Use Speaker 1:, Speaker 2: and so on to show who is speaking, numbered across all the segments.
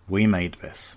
Speaker 1: We Made This.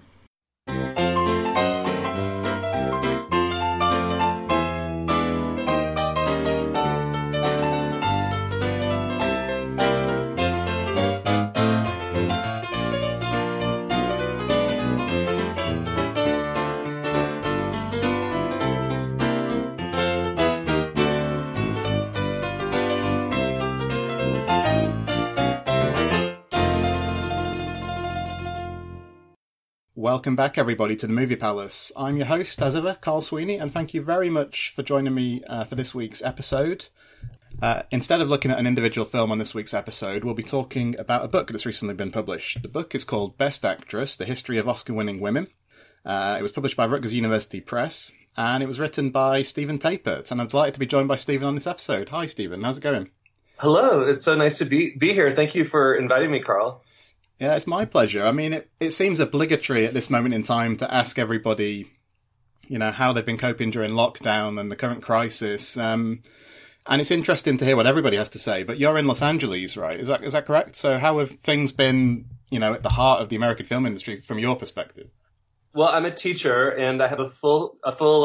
Speaker 1: Welcome back, everybody, to the Movie Palace. I'm your host, as ever, Carl Sweeney, and thank you very much for joining me for this week's episode. Instead of looking at an individual film on this week's episode, we'll be talking about a book that's recently been published. The book is called Best Actress, The History of Oscar-Winning Women. It was published by Rutgers University Press, and it was written by Stephen Tapert, and I'm delighted to be joined by Stephen on this episode. Hi, Stephen. How's it going?
Speaker 2: Hello. It's so nice to be here. Thank you for inviting me, Carl.
Speaker 1: Yeah, it's my pleasure. I mean, it seems obligatory at this moment in time to ask everybody, you know, how they've been coping during lockdown and the current crisis. And it's interesting to hear what everybody has to say. But you're in Los Angeles, right? Is that correct? So how have things been, you know, at the heart of the American film industry from your perspective?
Speaker 2: Well, I'm a teacher and I have a full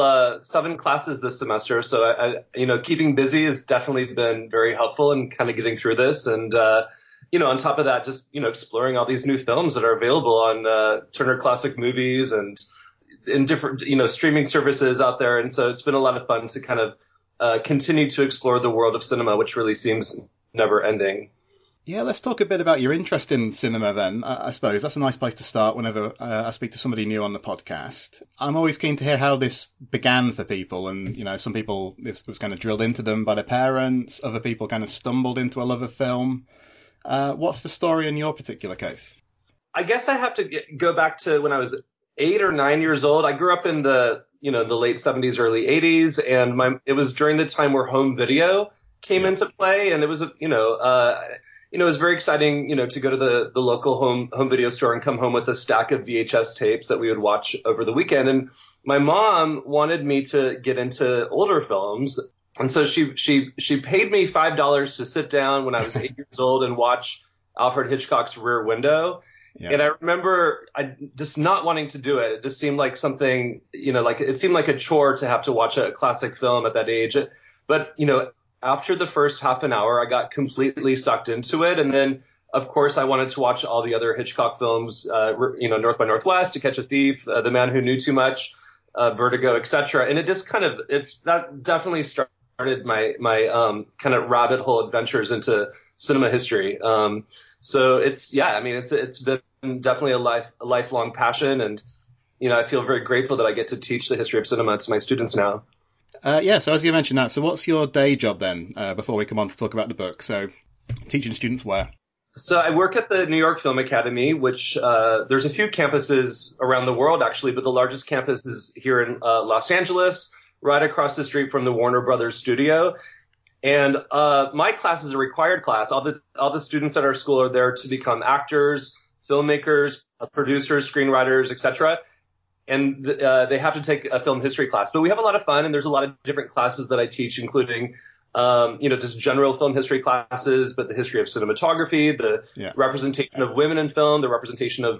Speaker 2: 7 classes this semester. So I keeping busy has definitely been very helpful in kind of getting through this. And, on top of that, just, exploring all these new films that are available on Turner Classic Movies and in different, streaming services out there. And so it's been a lot of fun to kind of continue to explore the world of cinema, which really seems never ending.
Speaker 1: Yeah, let's talk a bit about your interest in cinema then. I suppose that's a nice place to start whenever I speak to somebody new on the podcast. I'm always keen to hear how this began for people. And, some people, this was kind of drilled into them by their parents. Other people kind of stumbled into a love of film. What's the story in your particular case?
Speaker 2: I guess I have to go back to when I was 8 or 9 years old. I grew up in the late 70s, early 80s, and it was during the time where home video came into play, and it was it was very exciting, to go to the local home video store and come home with a stack of VHS tapes that we would watch over the weekend. And my mom wanted me to get into older films. And so she paid me $5 to sit down when I was 8 years old and watch Alfred Hitchcock's Rear Window. Yeah. And I remember just not wanting to do it. It just seemed like something, it seemed like a chore to have to watch a classic film at that age. But, after the first half an hour, I got completely sucked into it. And then, of course, I wanted to watch all the other Hitchcock films, North by Northwest, To Catch a Thief, The Man Who Knew Too Much, Vertigo, etc. And it just that definitely started my kind of rabbit hole adventures into cinema history. So it's been definitely a lifelong passion. And, I feel very grateful that I get to teach the history of cinema to my students now.
Speaker 1: So as you mentioned that, so what's your day job then, before we come on to talk about the book? So teaching students where?
Speaker 2: So I work at the New York Film Academy, which there's a few campuses around the world, actually, but the largest campus is here in Los Angeles, right across the street from the Warner Brothers studio. And my class is a required class. All the students at our school are there to become actors, filmmakers, producers, screenwriters, etc. And they have to take a film history class. But we have a lot of fun, and there's a lot of different classes that I teach, including, just general film history classes, but the history of cinematography, the representation of women in film, the representation of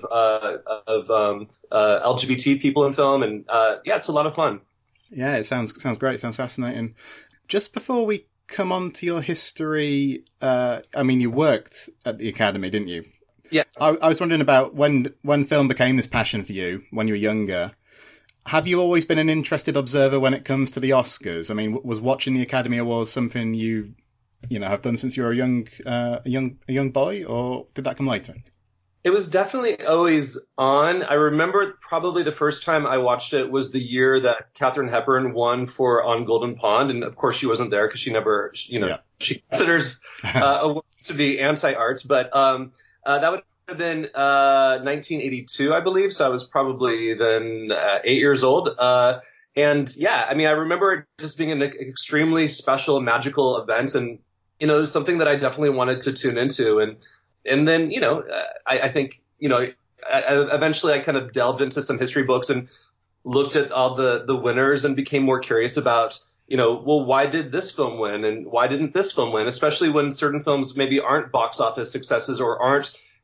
Speaker 2: LGBT people in film. And it's a lot of fun.
Speaker 1: Yeah, it sounds great. It sounds fascinating. Just before we come on to your history, you worked at the Academy, didn't you?
Speaker 2: Yes.
Speaker 1: I was wondering about when film became this passion for you when you were younger. Have you always been an interested observer when it comes to the Oscars? I mean, was watching the Academy Awards something you have done since you were a young boy, or did that come later?
Speaker 2: It was definitely always on. I remember probably the first time I watched it was the year that Katharine Hepburn won for On Golden Pond. And of course she wasn't there because she never, she considers awards to be anti-arts. But that would have been 1982, I believe. So I was probably then 8 years old. I remember it just being an extremely special, magical event. And, something that I definitely wanted to tune into. And then, I think, eventually I kind of delved into some history books and looked at all the winners and became more curious about, why did this film win and why didn't this film win? Especially when certain films maybe aren't box office successes or aren't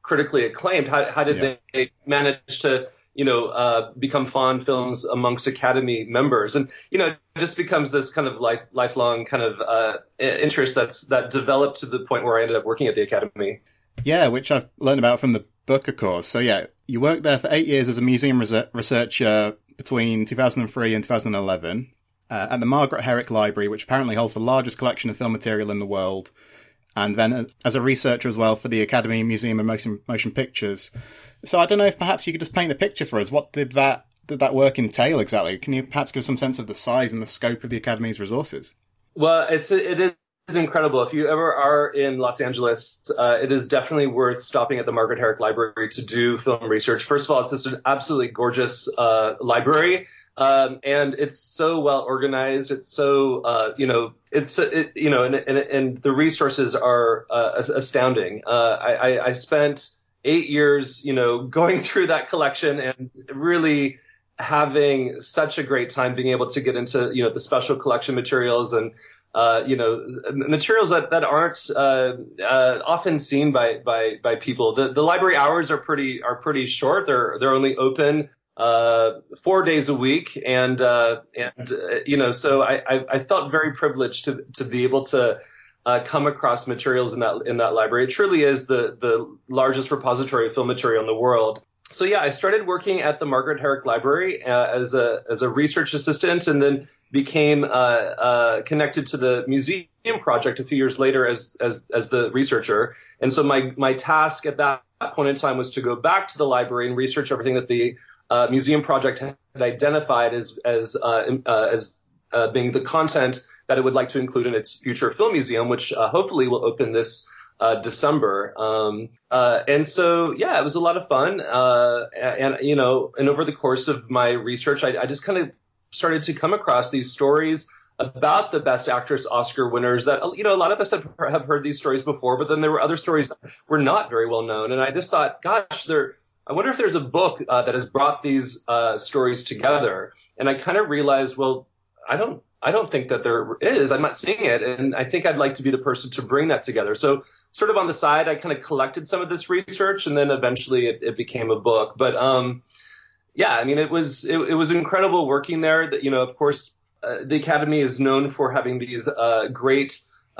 Speaker 2: critically acclaimed. How did they manage to, become fond films amongst Academy members? And, it just becomes this kind of lifelong kind of interest that developed to the point where I ended up working at the Academy.
Speaker 1: Yeah, which I've learned about from the book, of course. So yeah, you worked there for 8 years as a museum researcher between 2003 and 2011 at the Margaret Herrick Library, which apparently holds the largest collection of film material in the world. And then as a researcher as well for the Academy Museum of Motion Pictures. So I don't know if perhaps you could just paint a picture for us. What did that work entail exactly? Can you perhaps give some sense of the size and the scope of the Academy's resources?
Speaker 2: Well, it is incredible. If you ever are in Los Angeles, it is definitely worth stopping at the Margaret Herrick Library to do film research. First of all, it's just an absolutely gorgeous library. And it's so well organized. It's so, and the resources are astounding. I spent 8 years, going through that collection and really having such a great time being able to get into, the special collection materials and, materials that aren't often seen by people. The library hours are pretty short. They're only open 4 days a week. And so I felt very privileged to be able to come across materials in that library. It truly is the largest repository of film material in the world. So yeah, I started working at the Margaret Herrick Library as a research assistant, and then became connected to the museum project a few years later as the researcher. And so my task at that point in time was to go back to the library and research everything that the museum project had identified as being the content that it would like to include in its future film museum, which hopefully will open this December. And so, yeah, it was a lot of fun. And over the course of my research, I just kind of started to come across these stories about the Best Actress Oscar winners that, a lot of us have heard these stories before, but then there were other stories that were not very well known. And I just thought, gosh, I wonder if there's a book that has brought these stories together. And I kind of realized, well, I don't think that there is. I'm not seeing it. And I think I'd like to be the person to bring that together. So sort of on the side, I kind of collected some of this research, and then eventually it became a book. But yeah, I mean, it was incredible working there. That, of course, the Academy is known for having these great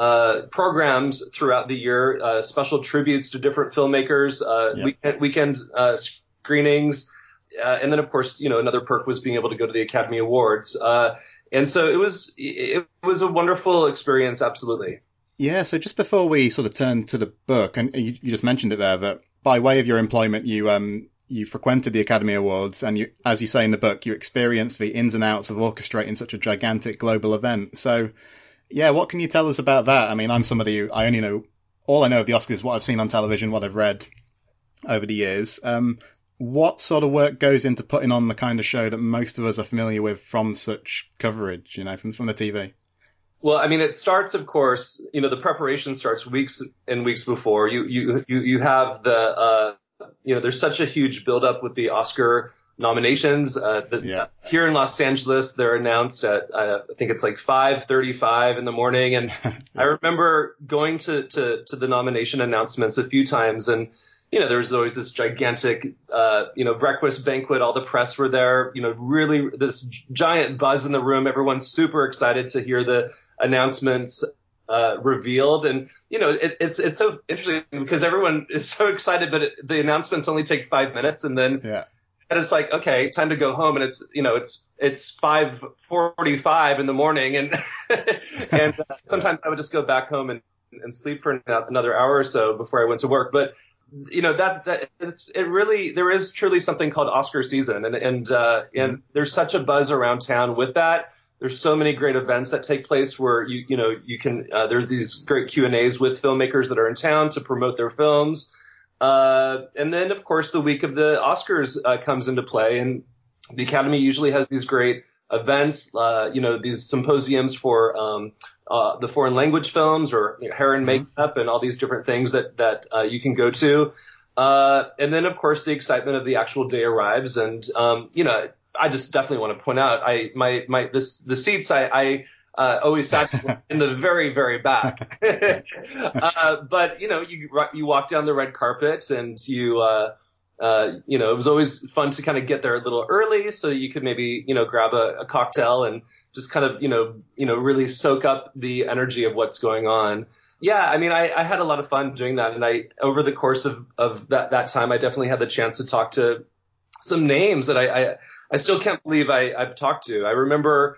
Speaker 2: programs throughout the year, special tributes to different filmmakers, weekend screenings. And then, of course, another perk was being able to go to the Academy Awards. And so it was a wonderful experience. Absolutely.
Speaker 1: Yeah. So just before we sort of turn to the book, and you just mentioned it there, that by way of your employment, you frequented the Academy Awards, and you, as you say in the book, you experienced the ins and outs of orchestrating such a gigantic global event. So yeah, what can you tell us about that? I mean, I'm somebody who all I know of the Oscars, what I've seen on television, what I've read over the years. What sort of work goes into putting on the kind of show that most of us are familiar with from such coverage, from the TV?
Speaker 2: Well, I mean, it starts, of course, the preparation starts weeks and weeks before. You have there's such a huge buildup with the Oscar nominations. Here in Los Angeles, they're announced at I think it's like 5:35 in the morning, and I remember going to the nomination announcements a few times, and there was always this gigantic breakfast banquet. All the press were there. Really this giant buzz in the room. Everyone's super excited to hear the announcements revealed, and it's so interesting because everyone is so excited, but the announcements only take 5 minutes, and then and it's like, okay, time to go home, and it's 5:45 in the morning, and and sometimes I would just go back home and sleep for another hour or so before I went to work. But there is truly something called Oscar season, and there's such a buzz around town with that. There's so many great events that take place where you can there's these great Q&As with filmmakers that are in town to promote their films. And then, of course, the week of the Oscars comes into play, and the Academy usually has these great events, these symposiums for the foreign language films or hair and makeup and all these different things that you can go to. And then, of course, the excitement of the actual day arrives, and I just definitely want to point out, the seats I always sat in the very, very back. But, you walk down the red carpet and it was always fun to kind of get there a little early so you could maybe, grab a cocktail and just kind of, really soak up the energy of what's going on. Yeah, I mean, I had a lot of fun doing that. And over the course of that time, I definitely had the chance to talk to some names that I still can't believe I've talked to. I remember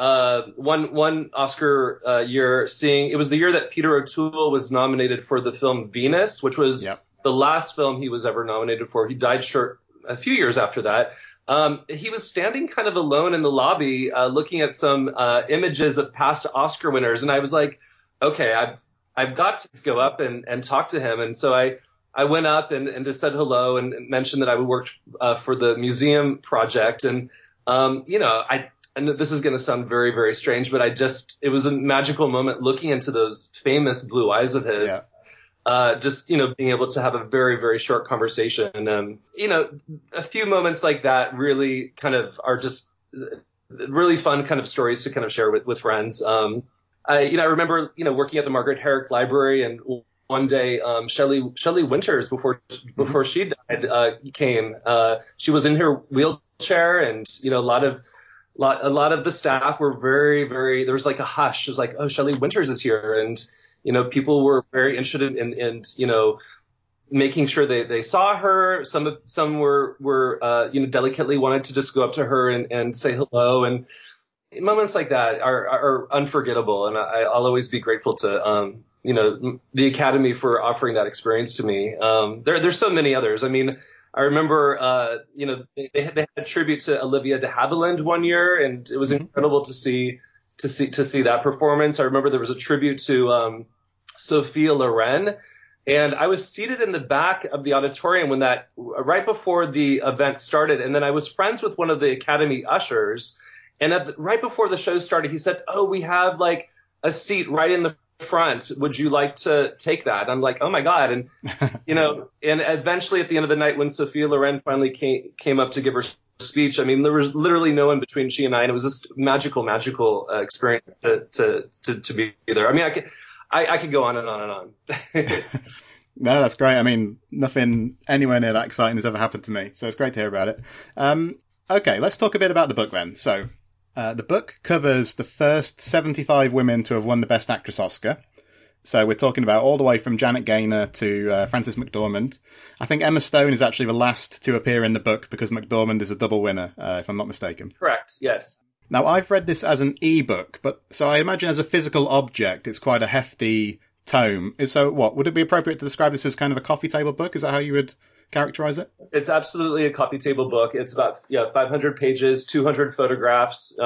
Speaker 2: one Oscar year it was the year that Peter O'Toole was nominated for the film Venus, which was the last film he was ever nominated for. He died short a few years after that. He was standing kind of alone in the lobby, looking at some images of past Oscar winners. And I was like, okay, I've got to go up and talk to him. And so I went up and just said hello and mentioned that I would work for the museum project. And, I know this is going to sound very, very strange, but it was a magical moment looking into those famous blue eyes of his. Just, being able to have a very, very short conversation. A few moments like that really kind of are just really fun kind of stories to kind of share with friends. I remember, working at the Margaret Herrick Library, and one day, Shelley Winters, before she died, came. She was in her wheelchair, and, a lot of the staff were very, very, there was like a hush. It was like, oh, Shelley Winters is here. And, people were very interested in making sure they saw her. Some were delicately wanted to just go up to her and say hello. And moments like that are unforgettable. And I'll always be grateful to, the Academy for offering that experience to me. There's so many others. I mean, I remember, they had a tribute to Olivia de Havilland one year, and it was incredible to see that performance. I remember there was a tribute to Sophia Loren, and I was seated in the back of the auditorium when right before the event started, and then I was friends with one of the Academy ushers, and right before the show started, he said, "Oh, we have like a seat right in the front. Would you like to take that?" I'm like, oh my God. And, and eventually at the end of the night, when Sophia Loren finally came up to give her speech, I mean, there was literally no one between she and I, and it was just magical experience to be there. I mean, I could go on and on and on.
Speaker 1: No, that's great. I mean, nothing anywhere near that exciting has ever happened to me. So it's great to hear about it. Okay, let's talk a bit about the book then. So, the book covers the first 75 women to have won the Best Actress Oscar. So we're talking about all the way from Janet Gaynor to Frances McDormand. I think Emma Stone is actually the last to appear in the book because McDormand is a double winner, if I'm not mistaken.
Speaker 2: Correct, yes.
Speaker 1: Now, I've read this as an e-book, so I imagine as a physical object, it's quite a hefty tome. So would it be appropriate to describe this as kind of a coffee table book? Is that how you would characterize it?
Speaker 2: It's absolutely a coffee table book. It's about 500 pages, 200 photographs.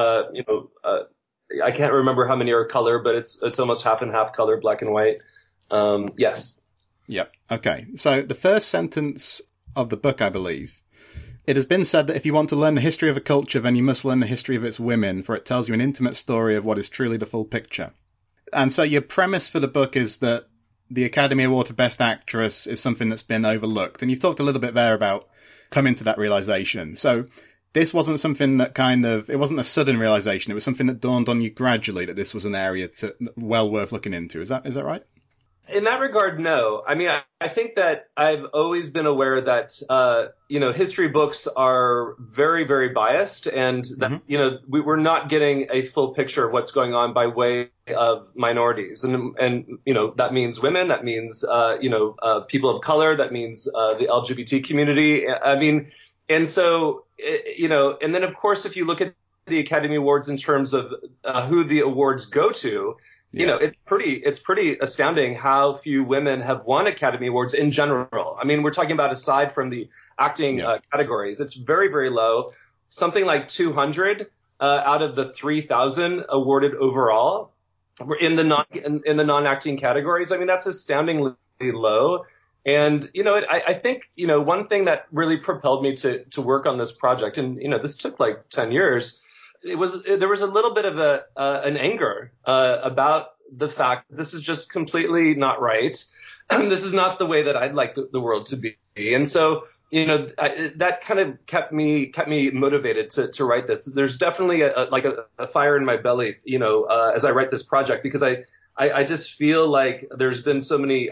Speaker 2: I can't remember how many are color, but it's almost half and half color, black and white. Yes.
Speaker 1: Yep. Okay. So the first sentence of the book, I believe, it has been said that if you want to learn the history of a culture, then you must learn the history of its women, for it tells you an intimate story of what is truly the full picture. And so your premise for the book is that the Academy Award for Best Actress is something that's been overlooked. And you've talked a little bit there about coming to that realization. So this wasn't something that it wasn't a sudden realization. It was something that dawned on you gradually that this was an area well worth looking into. Is that right?
Speaker 2: In that regard, no. I mean, I think that I've always been aware that, history books are very, very biased, and that, we're not getting a full picture of what's going on by way of minorities. And that means women, that means, people of color, that means, the LGBT community. I mean, and so, and then of course, if you look at the Academy Awards in terms of, who the awards go to, it's pretty astounding how few women have won Academy Awards in general. I mean, we're talking about aside from the acting categories, it's very, very low. Something like 200 out of the 3,000 awarded overall were in the non-acting categories. I mean, that's astoundingly low. And I think one thing that really propelled me to work on this project, and this took like 10 years. There was a little bit of an anger about the fact that this is just completely not right. This is not the way that I'd like the world to be. And so that kind of kept me motivated to write this. There's definitely a fire in my belly, as I write this project, because I just feel like there's been so many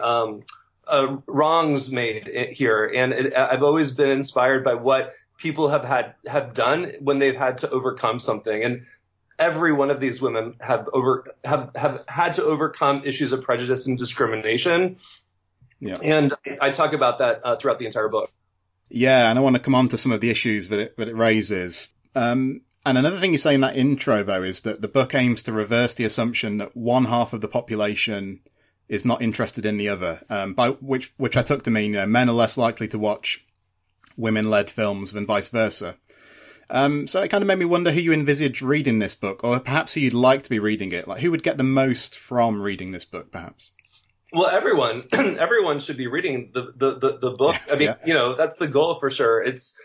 Speaker 2: wrongs made here, and I've always been inspired by what people have done when they've had to overcome something, and every one of these women have had to overcome issues of prejudice and discrimination. Yeah. And I talk about that throughout the entire book.
Speaker 1: Yeah, and I want to come on to some of the issues that it raises. And another thing you say in that intro, though, is that the book aims to reverse the assumption that one half of the population is not interested in the other, by which I took to mean men are less likely to watch women-led films than vice versa. So it kind of made me wonder who you envisage reading this book, or perhaps who you'd like to be reading it. Like, who would get the most from reading this book, perhaps?
Speaker 2: Well, everyone should be reading the book. I mean, that's the goal for sure. It's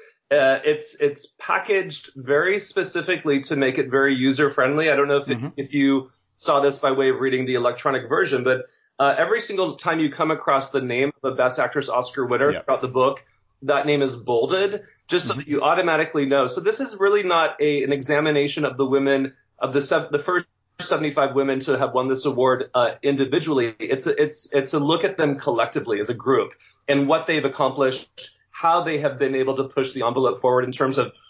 Speaker 2: packaged very specifically to make it very user friendly. I don't know if you saw this by way of reading the electronic version, but every single time you come across the name of a Best Actress Oscar winner throughout the book, that name is bolded, just so that you automatically know. So this is really not an examination of the women of the first 75 women to have won this award individually. It's a look at them collectively as a group and what they've accomplished, how they have been able to push the envelope forward in terms of,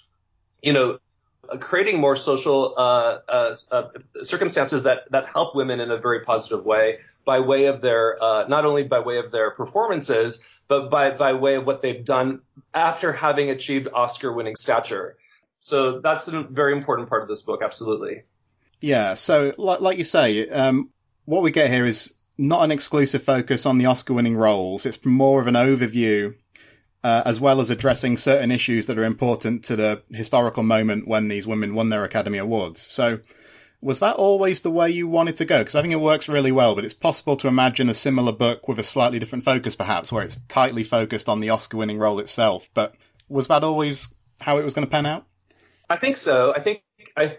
Speaker 2: creating more social circumstances that help women in a very positive way by way of their not only by way of their performances, but by way of what they've done after having achieved Oscar-winning stature. So that's a very important part of this book, absolutely.
Speaker 1: Yeah, so like you say, what we get here is not an exclusive focus on the Oscar-winning roles. It's more of an overview, as well as addressing certain issues that are important to the historical moment when these women won their Academy Awards. So was that always the way you wanted to go? Because I think it works really well, but it's possible to imagine a similar book with a slightly different focus, perhaps, where it's tightly focused on the Oscar-winning role itself. But was that always how it was going to pan out?
Speaker 2: I think so. I think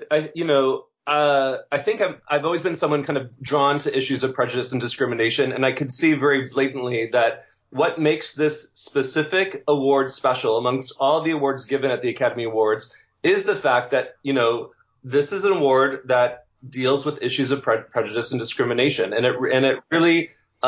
Speaker 2: I've always been someone kind of drawn to issues of prejudice and discrimination, and I could see very blatantly that what makes this specific award special amongst all the awards given at the Academy Awards is the fact that, this is an award that deals with issues of prejudice and discrimination, and it really,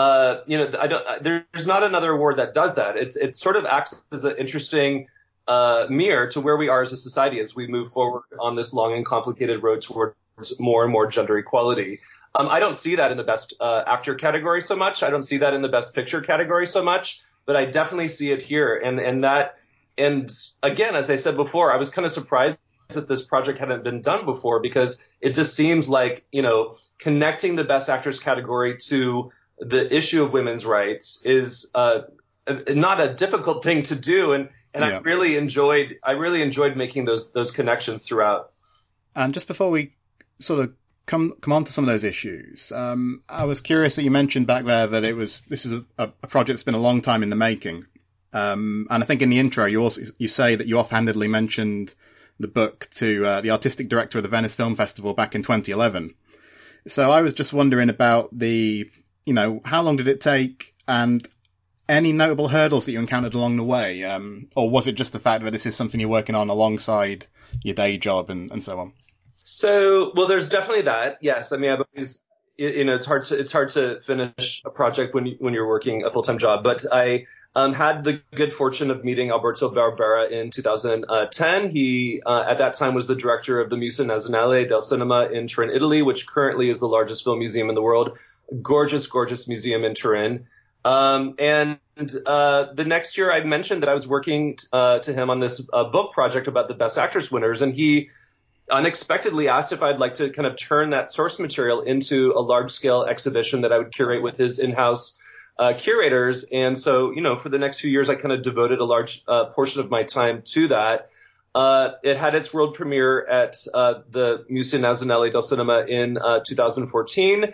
Speaker 2: there's not another award that does that. It sort of acts as an interesting mirror to where we are as a society as we move forward on this long and complicated road towards more and more gender equality. I don't see that in the best actor category so much. I don't see that in the best picture category so much, but I definitely see it here. And again, as I said before, I was kind of surprised that this project hadn't been done before, because it just seems like, connecting the best actors category to the issue of women's rights is not a difficult thing to do. And I really enjoyed making those connections throughout.
Speaker 1: And just before we sort of come on to some of those issues, I was curious that you mentioned back there that this is a project that's been a long time in the making. And I think in the intro you say that you offhandedly mentioned the book to the artistic director of the Venice Film Festival back in 2011. So I was just wondering about how long did it take, and any notable hurdles that you encountered along the way? Or was it just the fact that this is something you're working on alongside your day job and so on?
Speaker 2: So, well, there's definitely that. Yes. I mean, I've always, it's hard to finish a project when you're working a full-time job, but I had the good fortune of meeting Alberto Barbera in 2010. He, at that time, was the director of the Museo Nazionale del Cinema in Turin, Italy, which currently is the largest film museum in the world. Gorgeous, gorgeous museum in Turin. And the next year I mentioned that I was working to him on this book project about the Best Actress winners, and he unexpectedly asked if I'd like to kind of turn that source material into a large-scale exhibition that I would curate with his in-house curators. And so, for the next few years, I kind of devoted a large portion of my time to that. It had its world premiere at the Museo Nazionale del Cinema in 2014.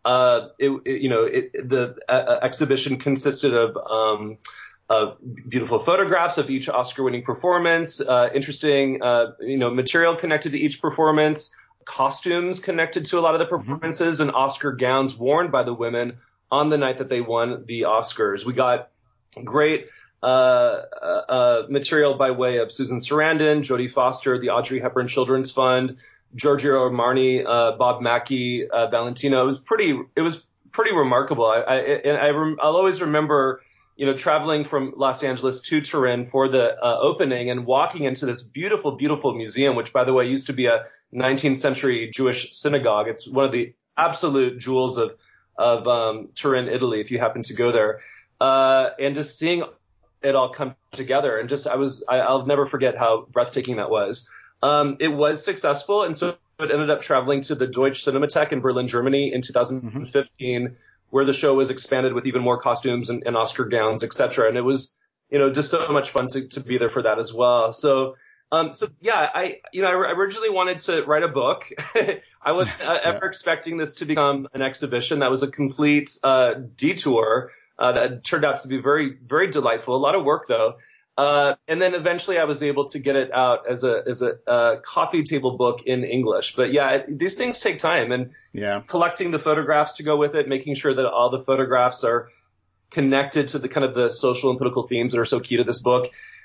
Speaker 2: The exhibition consisted of beautiful photographs of each Oscar-winning performance, interesting, material connected to each performance, costumes connected to a lot of the performances, and Oscar gowns worn by the women on the night that they won the Oscars. We got great material by way of Susan Sarandon, Jodie Foster, the Audrey Hepburn Children's Fund, Giorgio Armani, Bob Mackie, Valentino. It was pretty remarkable. I'll always remember, traveling from Los Angeles to Turin for the opening and walking into this beautiful, beautiful museum, which, by the way, used to be a 19th century Jewish synagogue. It's one of the absolute jewels of Turin, Italy, if you happen to go there. And just seeing it all come together, and I'll never forget how breathtaking that was. It was successful, and so it ended up traveling to the Deutsche Cinemathek in Berlin, Germany in 2015, where the show was expanded with even more costumes and Oscar gowns, etc. And it was, just so much fun to be there for that as well. So yeah, I originally wanted to write a book. I wasn't ever expecting this to become an exhibition. That was a complete detour that turned out to be very, very delightful. A lot of work, though. And then eventually I was able to get it out as a coffee table book in English. But yeah, these things take time, and collecting the photographs to go with it, making sure that all the photographs are connected to the kind of the social and political themes that are so key to this book.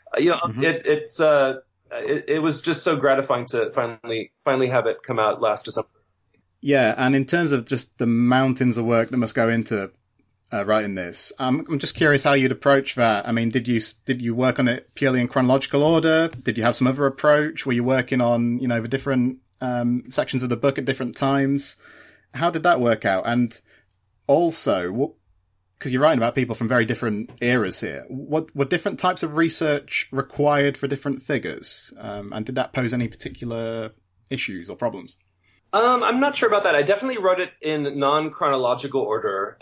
Speaker 2: It was just so gratifying to finally have it come out last December.
Speaker 1: Yeah. And in terms of just the mountains of work that must go into writing this, I'm just curious how you'd approach that. I mean, did you work on it purely in chronological order? Did you have some other approach? Were you working on, the different sections of the book at different times? How did that work out? And also, because you're writing about people from very different eras here, what were different types of research required for different figures? And did that pose any particular issues or problems?
Speaker 2: I'm not sure about that. I definitely wrote it in non-chronological order,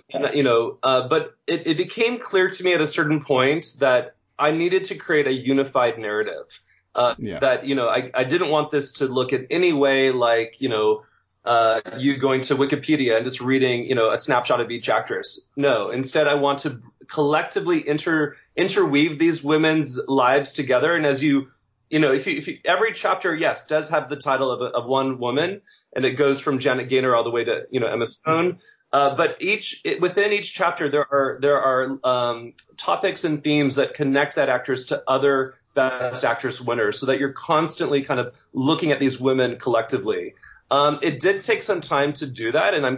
Speaker 2: but it became clear to me at a certain point that I needed to create a unified narrative. That, I didn't want this to look in any way like, you going to Wikipedia and just reading, a snapshot of each actress. No, instead I want to collectively interweave these women's lives together. And as if you every chapter, yes, does have the title of one woman, and it goes from Janet Gaynor all the way to, Emma Stone. But within each chapter, there are topics and themes that connect that actress to other Best Actress winners, so that you're constantly kind of looking at these women collectively. It did take some time to do that, and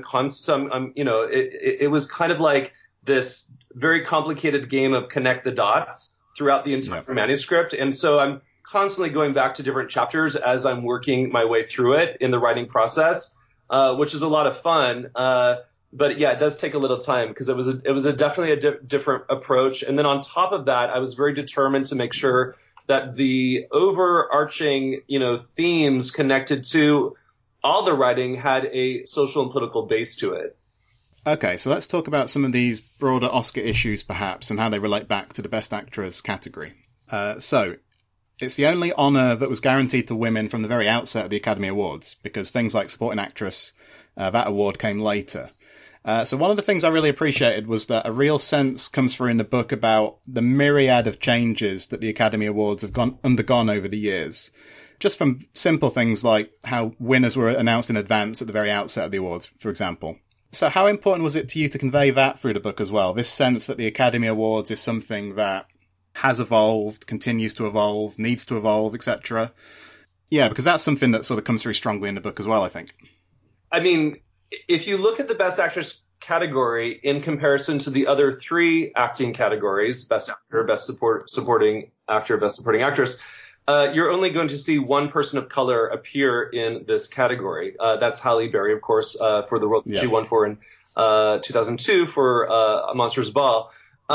Speaker 2: it was kind of like this very complicated game of connect the dots throughout the entire manuscript. And so I'm constantly going back to different chapters as I'm working my way through it in the writing process, which is a lot of fun. But yeah, it does take a little time, because it was definitely a different approach. And then on top of that, I was very determined to make sure that the overarching, themes connected to all the writing had a social and political base to it.
Speaker 1: Okay, so let's talk about some of these broader Oscar issues, perhaps, and how they relate back to the Best Actress category. So it's the only honour that was guaranteed to women from the very outset of the Academy Awards, because things like Supporting Actress, that award came later. So one of the things I really appreciated was that a real sense comes through in the book about the myriad of changes that the Academy Awards have undergone over the years. Just from simple things like how winners were announced in advance at the very outset of the awards, for example. So how important was it to you to convey that through the book as well? This sense that the Academy Awards is something that has evolved, continues to evolve, needs to evolve, etc. Yeah, because that's something that sort of comes through strongly in the book as well, I think.
Speaker 2: I mean, if you look at the Best Actress category in comparison to the other three acting categories, Best Actor, Best Supporting Actor, Best Supporting Actress, you're only going to see one person of color appear in this category. That's Halle Berry, of course, for the role she won for in 2002 for A Monster's Ball.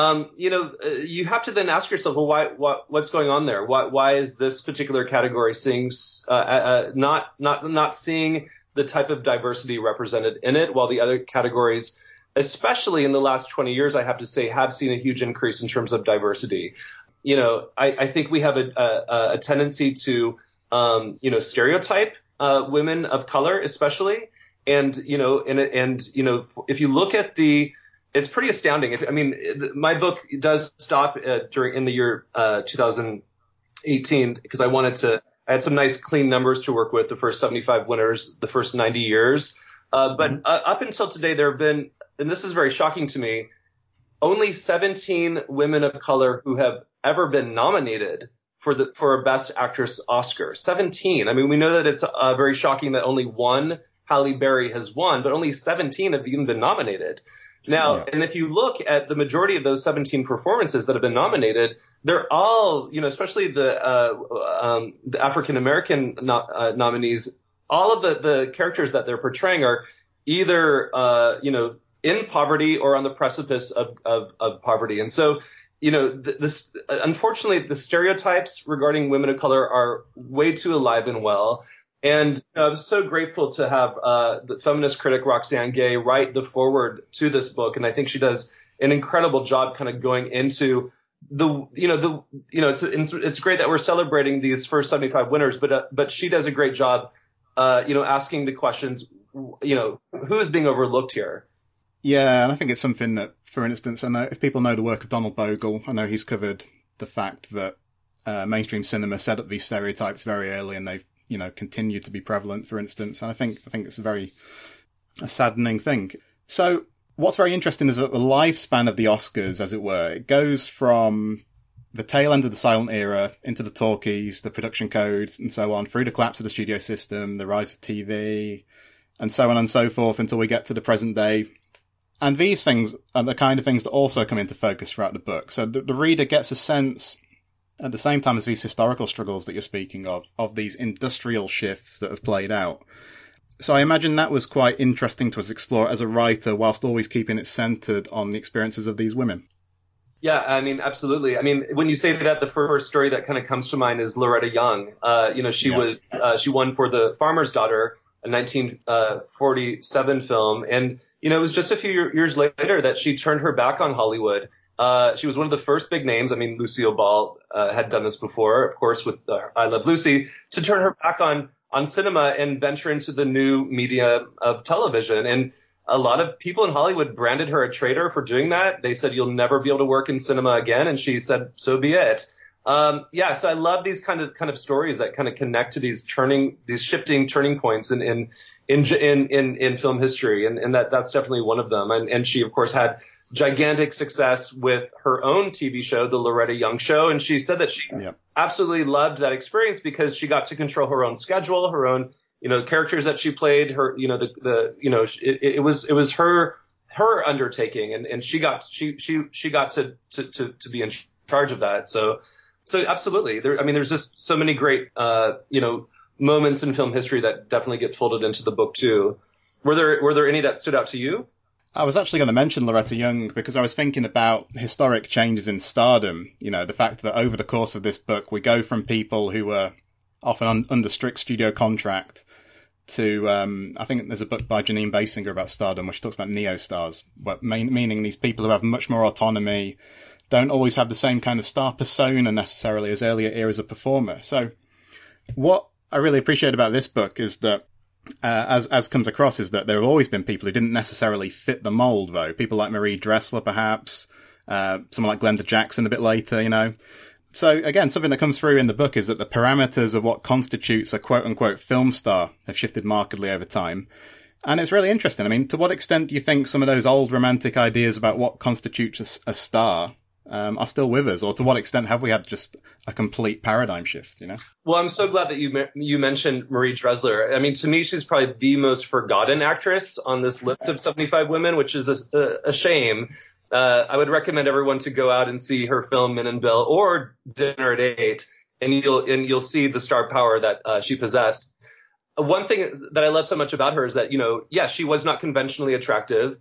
Speaker 2: You have to then ask yourself, well, what's going on there? Why is this particular category not seeing the type of diversity represented in it, while the other categories, especially in the last 20 years, I have to say, have seen a huge increase in terms of diversity? I think we have a tendency to, stereotype women of color, especially. And, if you look at it's pretty astounding. My book does stop in the year 2018, because I had some nice clean numbers to work with, the first 75 winners, the first 90 years. But up until today, there have been, and this is very shocking to me, only 17 women of color who have ever been nominated for a Best Actress Oscar. 17. I mean, we know that it's very shocking that only one, Halle Berry, has won, but only 17 have even been nominated. Now, and if you look at the majority of those 17 performances that have been nominated, they're all, especially the African American nominees, all of the characters that they're portraying are either, in poverty or on the precipice of poverty. And so, unfortunately, the stereotypes regarding women of color are way too alive and well. And I'm so grateful to have the feminist critic Roxane Gay write the foreword to this book. And I think she does an incredible job kind of going into it's great that we're celebrating these first 75 winners, but she does a great job, asking the questions, who is being overlooked here?
Speaker 1: Yeah, and I think it's something that, for instance, I know if people know the work of Donald Bogle, I know he's covered the fact that mainstream cinema set up these stereotypes very early, and they've continued to be prevalent, for instance. And I think it's a saddening thing. So what's very interesting is that the lifespan of the Oscars, as it were, it goes from the tail end of the silent era into the talkies, the production codes, and so on, through the collapse of the studio system, the rise of TV, and so on and so forth, until we get to the present day. And these things are the kind of things that also come into focus throughout the book. So the reader gets a sense, at the same time as these historical struggles that you're speaking of these industrial shifts that have played out. So I imagine that was quite interesting to us explore as a writer, whilst always keeping it centered on the experiences of these women.
Speaker 2: Yeah, I mean, absolutely. I mean, when you say that, the first story that kind of comes to mind is Loretta Young. She won for The Farmer's Daughter, a 1947 film. And, it was just a few years later that she turned her back on Hollywood. She was one of the first big names. I mean, Lucille Ball had done this before, of course, with I Love Lucy, to turn her back on cinema and venture into the new media of television. And a lot of people in Hollywood branded her a traitor for doing that. They said, you'll never be able to work in cinema again. And she said, so be it. So I love these kind of stories that kind of connect to these shifting turning points in film history. And that's definitely one of them. And she, of course, had gigantic success with her own TV show, The Loretta Young Show. And she said that she absolutely loved that experience because she got to control her own schedule, her own, characters that she played, her, it was her undertaking, and she got to be in charge of that. So absolutely. There's just so many great, moments in film history that definitely get folded into the book too. Were there any that stood out to you?
Speaker 1: I was actually going to mention Loretta Young because I was thinking about historic changes in stardom. The fact that over the course of this book, we go from people who were often under strict studio contract to, I think there's a book by Janine Basinger about stardom, which talks about neo-stars, but meaning these people who have much more autonomy, don't always have the same kind of star persona necessarily as earlier eras of performer. So what I really appreciate about this book is that as comes across, is that there have always been people who didn't necessarily fit the mold, though. People like Marie Dressler, perhaps, someone like Glenda Jackson a bit later, So, again, something that comes through in the book is that the parameters of what constitutes a quote-unquote film star have shifted markedly over time. And it's really interesting. I mean, to what extent do you think some of those old romantic ideas about what constitutes a star are still with us? Or to what extent have we had just a complete paradigm shift,
Speaker 2: Well, I'm so glad that you mentioned Marie Dressler. I mean, to me, she's probably the most forgotten actress on this list of 75 women, which is a shame. I would recommend everyone to go out and see her film Men in Bill or Dinner at 8, and you'll see the star power that she possessed. One thing that I love so much about her is that, she was not conventionally attractive.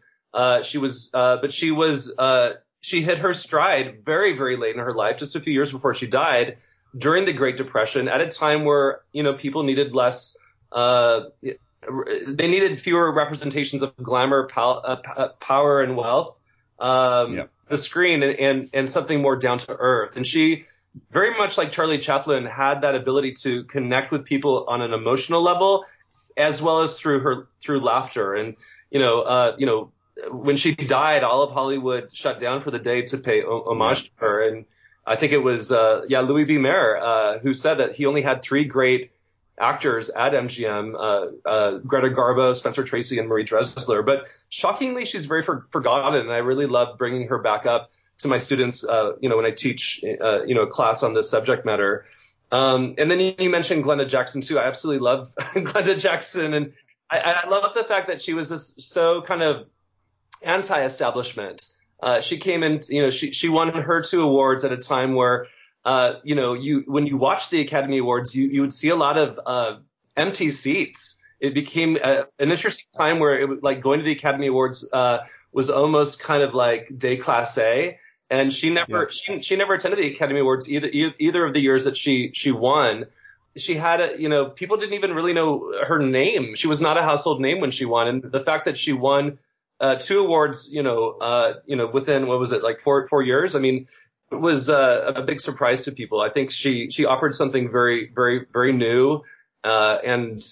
Speaker 2: She hit her stride very, very late in her life, just a few years before she died, during the Great Depression, at a time where, people needed less, they needed fewer representations of glamour, power, and wealth. The screen and something more down to earth. And she, very much like Charlie Chaplin, had that ability to connect with people on an emotional level, as well as through laughter. And, when she died, all of Hollywood shut down for the day to pay homage to her. And I think it was, Louis B. Mayer, who said that he only had 3 great actors at MGM, Greta Garbo, Spencer Tracy, and Marie Dressler. But shockingly, she's very forgotten, and I really love bringing her back up to my students, when I teach, a class on this subject matter. And then you mentioned Glenda Jackson too. I absolutely love Glenda Jackson, and I love the fact that she was so kind of anti-establishment. She came in, she won her 2 awards at a time where, when you watch the Academy Awards, you would see a lot of empty seats. It became an interesting time where it was like going to the Academy Awards was almost kind of like déclassé. And she never attended the Academy Awards either of the years that she won. She had people didn't even really know her name. She was not a household name when she won. And the fact that she won 2 awards, within, what was it, like 4 years? I mean, it was a big surprise to people. I think she offered something very, very, very new. And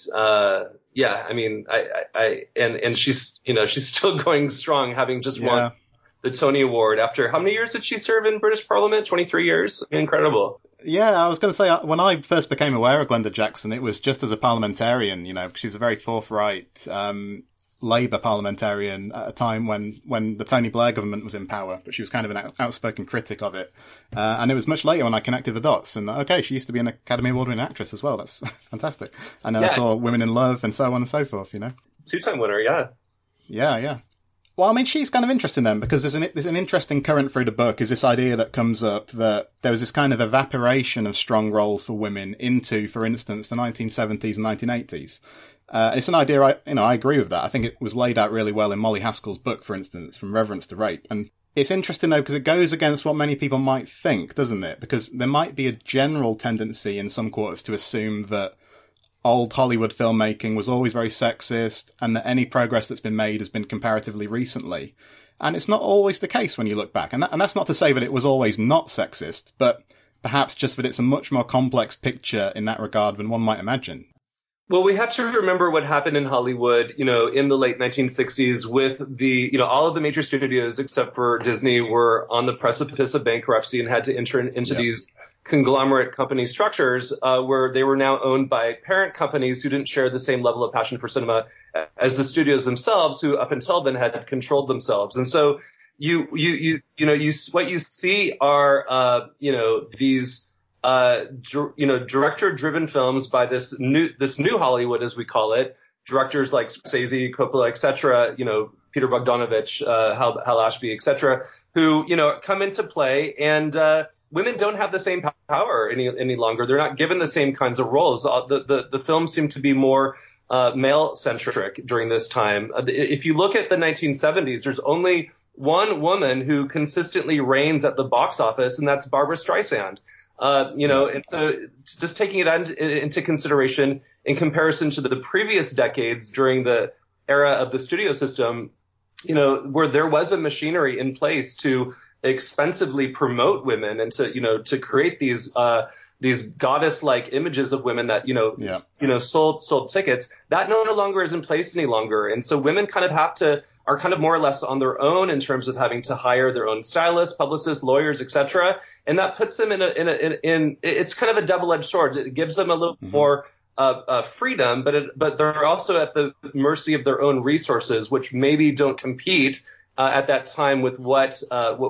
Speaker 2: she's, she's still going strong, having just won the Tony Award after how many years did she serve in British Parliament? 23 years. Incredible.
Speaker 1: Yeah, I was going to say, when I first became aware of Glenda Jackson, it was just as a parliamentarian. She was a very forthright Labour parliamentarian at a time when the Tony Blair government was in power, but she was kind of an outspoken critic of it. And it was much later when I connected the dots, and okay, she used to be an Academy Award-winning actress as well. That's fantastic. And then I saw Women in Love and so on and so forth.
Speaker 2: 2-time winner, yeah.
Speaker 1: Yeah. Well, I mean, she's kind of interesting then, because there's an interesting current through the book, is this idea that comes up that there was this kind of evaporation of strong roles for women into, for instance, the 1970s and 1980s. It's an idea I agree with that. I think it was laid out really well in Molly Haskell's book, for instance, From Reverence to Rape. And it's interesting, though, because it goes against what many people might think, doesn't it? Because there might be a general tendency in some quarters to assume that old Hollywood filmmaking was always very sexist, and that any progress that's been made has been comparatively recently. And it's not always the case when you look back. And that's not to say that it was always not sexist, but perhaps just that it's a much more complex picture in that regard than one might imagine.
Speaker 2: Well, we have to remember what happened in Hollywood, in the late 1960s with all of the major studios except for Disney were on the precipice of bankruptcy and had to enter into these conglomerate company structures where they were now owned by parent companies who didn't share the same level of passion for cinema as the studios themselves, who up until then had controlled themselves. And so what you see are these director-driven films by this new Hollywood, as we call it, directors like Scorsese, Coppola, etc., Peter Bogdanovich, Hal Ashby, etc., who come into play, and women don't have the same power any longer. They're not given the same kinds of roles. The films seem to be more male-centric during this time. If you look at the 1970s, there's only one woman who consistently reigns at the box office, and that's Barbra Streisand. And so just taking it into consideration in comparison to the previous decades during the era of the studio system, where there was a machinery in place to expensively promote women and to create these goddess-like images of women that, sold tickets, that no longer is in place any longer. And so women are kind of more or less on their own in terms of having to hire their own stylists, publicists, lawyers, etc. And that puts them in it's kind of a double-edged sword. It gives them a little more freedom, but they're also at the mercy of their own resources, which maybe don't compete at that time with with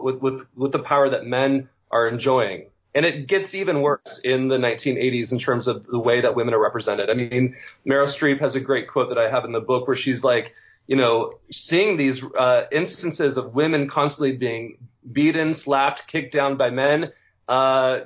Speaker 2: the power that men are enjoying. And it gets even worse in the 1980s in terms of the way that women are represented. I mean, Meryl Streep has a great quote that I have in the book where she's like, seeing these instances of women constantly being beaten, slapped, kicked down by men, as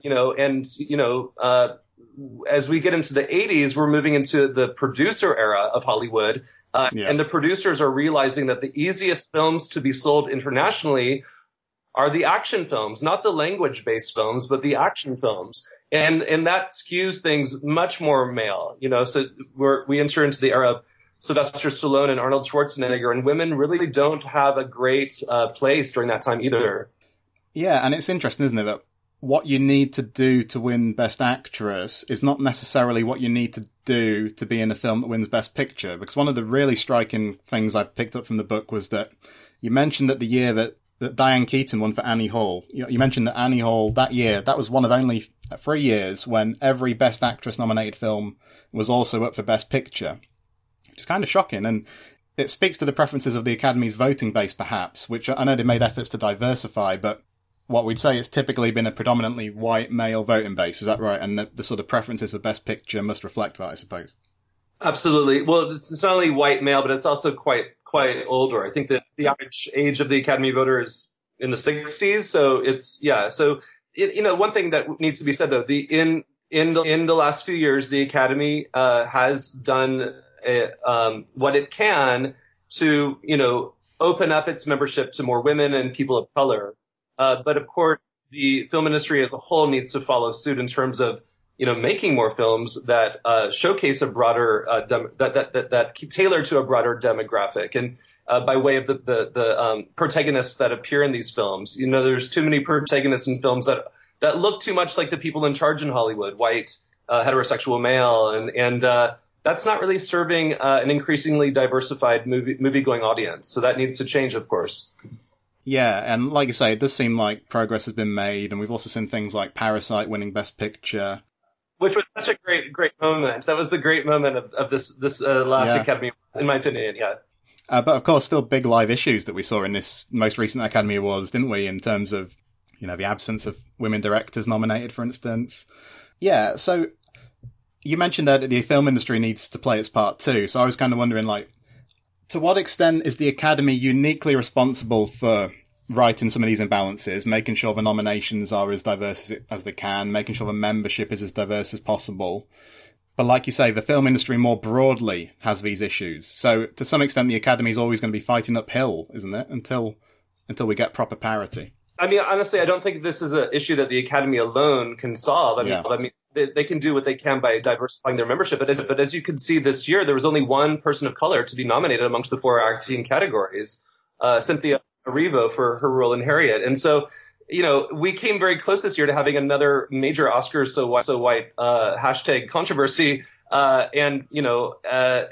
Speaker 2: we get into the 80s, we're moving into the producer era of Hollywood. And the producers are realizing that the easiest films to be sold internationally are the action films, not the language-based films, but the action films. And that skews things much more male, so we enter into the era of Sylvester Stallone and Arnold Schwarzenegger, and women really don't have a great place during that time either.
Speaker 1: Yeah, and it's interesting, isn't it, that what you need to do to win Best Actress is not necessarily what you need to do to be in a film that wins Best Picture. Because one of the really striking things I picked up from the book was that you mentioned that the year that Diane Keaton won for Annie Hall, you mentioned that Annie Hall that year, that was one of only for years when every Best Actress nominated film was also up for Best Picture, which is kind of shocking. And it speaks to the preferences of the Academy's voting base, perhaps, which I know they made efforts to diversify, but what we'd say it's typically been a predominantly white male voting base. Is that right? And the sort of preferences for Best Picture must reflect that, I suppose.
Speaker 2: Absolutely. Well, it's not only white male, but it's also quite older. I think that the average age of the Academy voter is in the 60s. So it's, yeah. So, one thing that needs to be said, though, in the last few years, the Academy has done what it can to, open up its membership to more women and people of color. But of course, the film industry as a whole needs to follow suit in terms of, making more films that showcase a broader that tailor to a broader demographic, and by way of the protagonists that appear in these films. There's too many protagonists in films that look too much like the people in charge in Hollywood, white, heterosexual male, and that's not really serving an increasingly diversified movie-going audience. So that needs to change, of course.
Speaker 1: Yeah, and like you say, it does seem like progress has been made, and we've also seen things like Parasite winning Best Picture.
Speaker 2: Which was such a great moment. That was the great moment of this last Academy Awards, in my opinion, yeah.
Speaker 1: But of course, still big live issues that we saw in this most recent Academy Awards, didn't we, in terms of, the absence of women directors nominated, for instance. Yeah, so you mentioned that the film industry needs to play its part too, so I was kind of wondering, to what extent is the Academy uniquely responsible for righting some of these imbalances, making sure the nominations are as diverse as they can, making sure the membership is as diverse as possible? But like you say, the film industry more broadly has these issues. So to some extent, the Academy is always going to be fighting uphill, isn't it? Until we get proper parity.
Speaker 2: I mean, honestly, I don't think this is an issue that the Academy alone can solve. I mean, they can do what they can by diversifying their membership. But as you can see this year, there was only one person of color to be nominated amongst the 4 acting categories, Cynthia Erivo for her role in Harriet. And so, we came very close this year to having another major Oscars so white hashtag controversy. The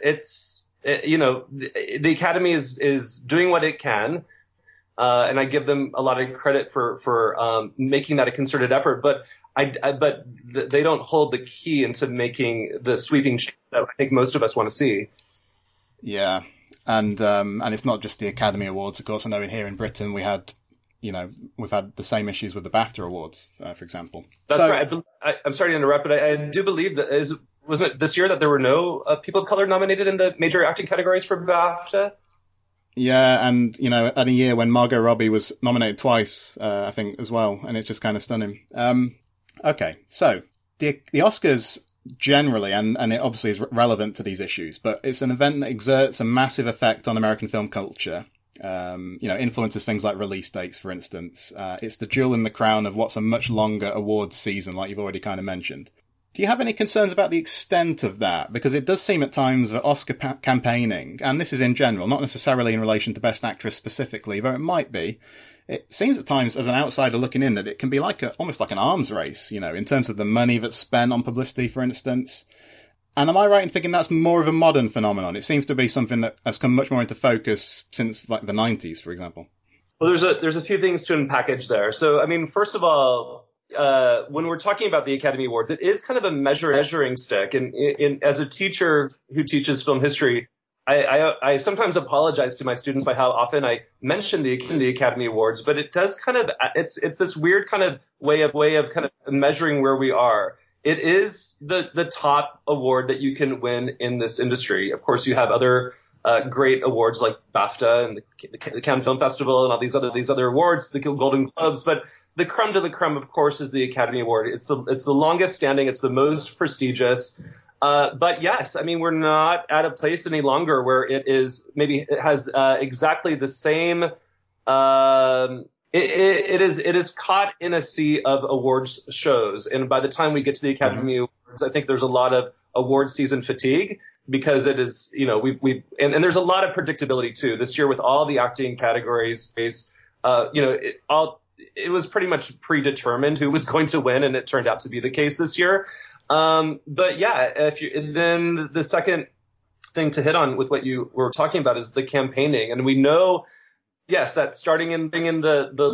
Speaker 2: Academy is doing what it can. And I give them a lot of credit for making that a concerted effort. But they don't hold the key into making the sweeping change that I think most of us want to see.
Speaker 1: Yeah. And it's not just the Academy Awards, of course. I know here in Britain we've had the same issues with the BAFTA Awards, for example.
Speaker 2: That's right. I'm sorry to interrupt, but I do believe that wasn't it this year that there were no people of color nominated in the major acting categories for BAFTA?
Speaker 1: Yeah, and, at a year when Margot Robbie was nominated twice, I think, as well, and it's just kind of stunning. Okay, so the Oscars generally, and it obviously is relevant to these issues, but it's an event that exerts a massive effect on American film culture. Influences things like release dates, for instance. It's the jewel in the crown of what's a much longer awards season, like you've already kind of mentioned. Do you have any concerns about the extent of that? Because it does seem at times that Oscar campaigning, and this is in general, not necessarily in relation to Best Actress specifically, though it might be, it seems at times as an outsider looking in that it can be almost like an arms race, in terms of the money that's spent on publicity, for instance. And am I right in thinking that's more of a modern phenomenon? It seems to be something that has come much more into focus since the 90s, for example.
Speaker 2: Well, there's a few things to unpackage there. So, I mean, first of all, when we're talking about the Academy Awards, it is kind of a measuring stick. And as a teacher who teaches film history, I sometimes apologize to my students by how often I mention the Academy Awards, but it does kind of it's this weird kind of way of kind of measuring where we are. It is the top award that you can win in this industry. Of course, you have other great awards like BAFTA and the Cannes Film Festival and all these other awards, the Golden Globes, but the creme de la creme, of course, is the Academy Award. It's the longest standing. It's the most prestigious. But yes, I mean, we're not at a place any longer where it has exactly the same. It is caught in a sea of awards shows, and by the time we get to the Academy Awards, I think there's a lot of award season fatigue because it is, and there's a lot of predictability too. This year with all the acting categories, it was pretty much predetermined who was going to win, and it turned out to be the case this year. But yeah, then the second thing to hit on with what you were talking about is the campaigning. And we know Yes, that's starting in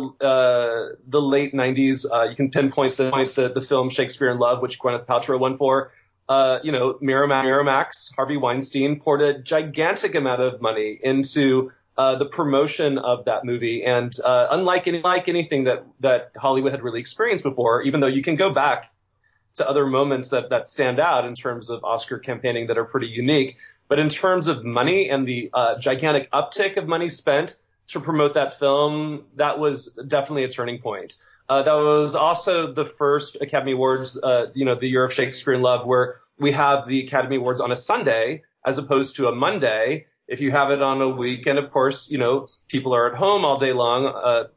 Speaker 2: the late '90s. You can pinpoint the film Shakespeare in Love, which Gwyneth Paltrow won for. Miramax, Harvey Weinstein poured a gigantic amount of money into the promotion of that movie, and unlike anything that Hollywood had really experienced before, even though you can go back to other moments that stand out in terms of Oscar campaigning that are pretty unique, but in terms of money and the gigantic uptick of money spent to promote that film, that was definitely a turning point. That was also the first Academy Awards, the year of Shakespeare in Love, where we have the Academy Awards on a Sunday as opposed to a Monday. If you have it on a weekend, of course, people are at home all day long,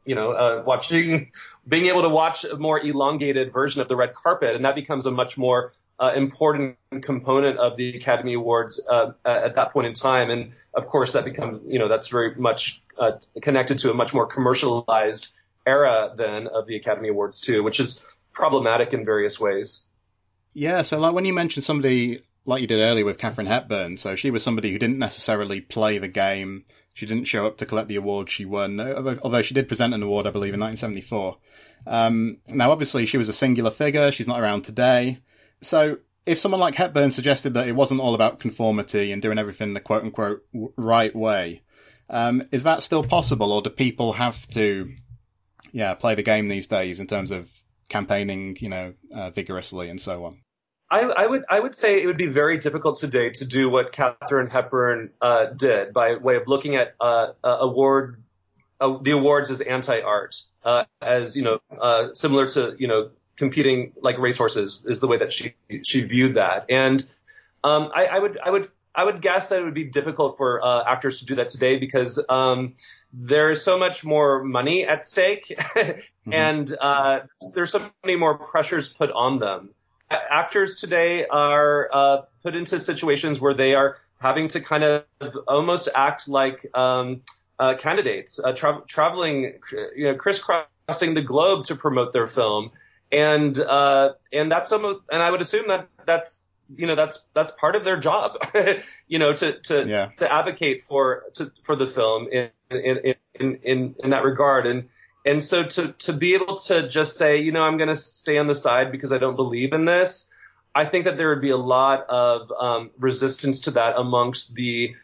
Speaker 2: being able to watch a more elongated version of the red carpet. And that becomes a much more important component of the Academy Awards at that point in time. And of course, that becomes, that's very much connected to a much more commercialized era then of the Academy Awards too, which is problematic in various ways.
Speaker 1: Yeah, so like when you mentioned somebody like you did earlier with Katharine Hepburn, so she was somebody who didn't necessarily play the game. She didn't show up to collect the award she won, although she did present an award, I believe, in 1974. Now, obviously, she was a singular figure. She's not around today. So if someone like Hepburn suggested that it wasn't all about conformity and doing everything the quote-unquote right way, is that still possible, or do people have to, play the game these days in terms of campaigning, vigorously and so on?
Speaker 2: I would say it would be very difficult today to do what Katharine Hepburn did by way of looking at the awards as anti-art, as similar to competing like racehorses is the way that she viewed that. And I would guess that it would be difficult for actors to do that today because there is so much more money at stake, and there's so many more pressures put on them. Actors today are put into situations where they are having to kind of almost act like candidates, traveling, crisscrossing the globe to promote their film, and that's and I would assume that's part of their job, to advocate for the film in that regard. And so to be able to just say, I'm going to stay on the side because I don't believe in this, I think that there would be a lot of resistance to that amongst the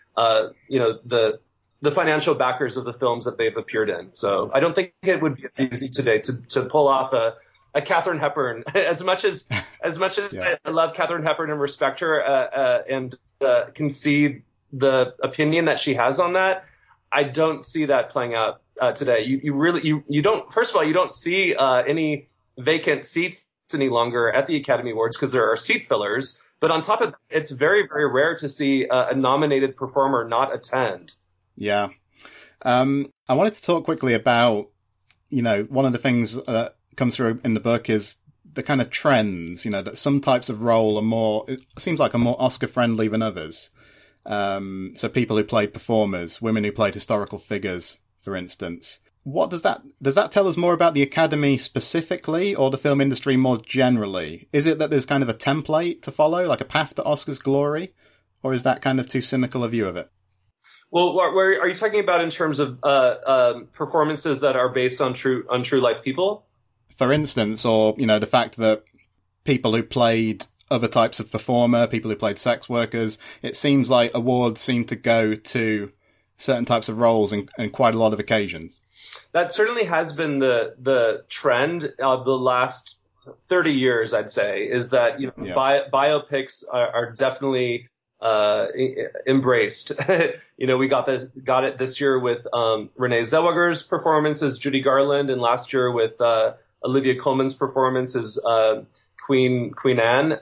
Speaker 2: financial backers of the films that they've appeared in. So I don't think it would be easy today to pull off a Katharine Hepburn. As much as I love Katharine Hepburn and respect her and concede the opinion that she has on that, I don't see that playing out today. You don't. First of all, you don't see any vacant seats any longer at the Academy Awards because there are seat fillers. But on top of that, it's very, very rare to see a nominated performer not attend.
Speaker 1: Yeah. I wanted to talk quickly about, one of the things that comes through in the book is the kind of trends, that some types of role it seems like are more Oscar friendly than others. So people who played performers, women who played historical figures, for instance. What does that tell us more about the Academy specifically, or the film industry more generally? Is it that there's kind of a template to follow, like a path to Oscar's glory, or is that kind of too cynical a view of it?
Speaker 2: Well, where are you talking about in terms of performances that are based on true life people?
Speaker 1: For instance, or the fact that people who played other types of performer, people who played sex workers, it seems like awards seem to go to certain types of roles in quite a lot of occasions.
Speaker 2: That certainly has been the trend of the last 30 years, I'd say, is that biopics are definitely embraced. We got it this year with Renee Zellweger's performance as Judy Garland, and last year with Olivia Colman's performance as Queen Anne.